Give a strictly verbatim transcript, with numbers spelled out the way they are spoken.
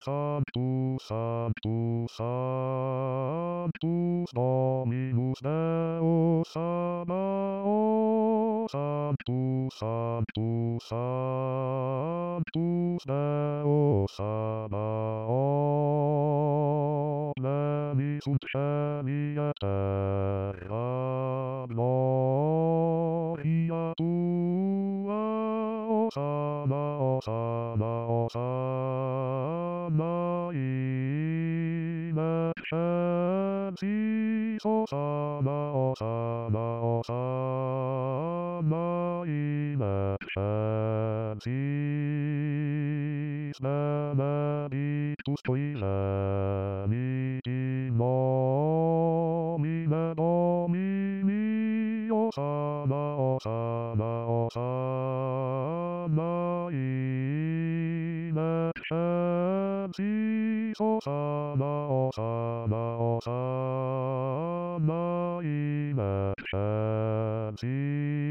Sanctus, Sanctus, Sanctus Dominus Deus Sabaoth. Sanctus, Sanctus, Sanctus Deus Sabaoth. Levi sunt cieli et terra, gloria tua, o Sabaoth, Sabaoth, Sama in excelsis, o Sabaoth, Sabaoth, Sama in excelsis. Benedictus tui gemit in nomine Domini, o Sabaoth, Sabaoth, Sama in excelsis, o Sabaoth, Sabaoth, Sama in excelsis.